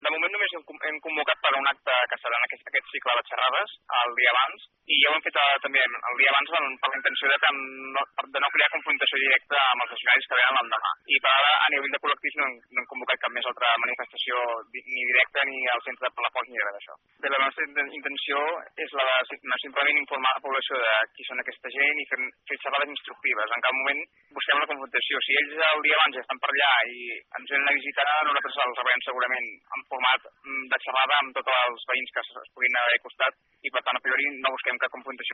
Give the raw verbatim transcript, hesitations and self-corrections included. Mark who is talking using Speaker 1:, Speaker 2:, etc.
Speaker 1: de moment només hem, hem convocat per un acte que serà en aquest, aquest cicle de xerrades el dia abans, i ja ho hem fet uh, també el dia abans per, per la intenció de, que no, de no crear confrontació directa amb els escenaris que venen l'endemà. I per ara, a nivell de col·lectius, no hem, no hem convocat cap més altra manifestació ni directa ni al centre de Palafolls ni res d'això. Bé, la nostra intenció és la de simplement informar la població de qui són aquesta gent i fer, fer xerrades instructives. En cap moment busquem la confrontació. Si ells el dia abans ja estan per allà i ens venen a visitar, nosaltres els rebrem segurament en format de xerrada amb tots els veïns que es puguin haver costat i per tant a priori no busquem cap confrontació.